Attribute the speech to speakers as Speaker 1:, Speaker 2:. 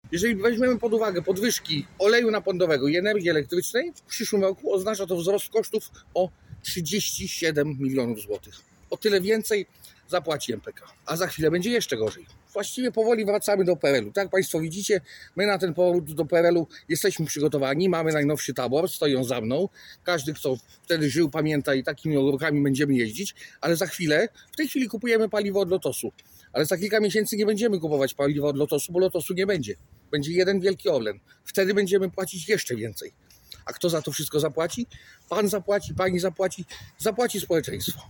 Speaker 1: Jeżeli weźmiemy pod uwagę podwyżki oleju napędowego i energii elektrycznej, w przyszłym roku oznacza to wzrost kosztów o 37 milionów złotych. O tyle więcej zapłaci MPK. A za chwilę będzie jeszcze gorzej. Właściwie powoli wracamy do PRL-u. Tak jak Państwo widzicie, my na ten powrót do PRL-u jesteśmy przygotowani. Mamy najnowszy tabor, stoją za mną. Każdy, kto wtedy żył, pamięta i takimi urokami będziemy jeździć. Ale za chwilę, w tej chwili kupujemy paliwo od Lotosu. Ale za kilka miesięcy nie będziemy kupować paliwa od Lotosu, bo Lotosu nie będzie. Będzie jeden wielki Orlen. Wtedy będziemy płacić jeszcze więcej. A kto za to wszystko zapłaci? Pan zapłaci, pani zapłaci, zapłaci społeczeństwo.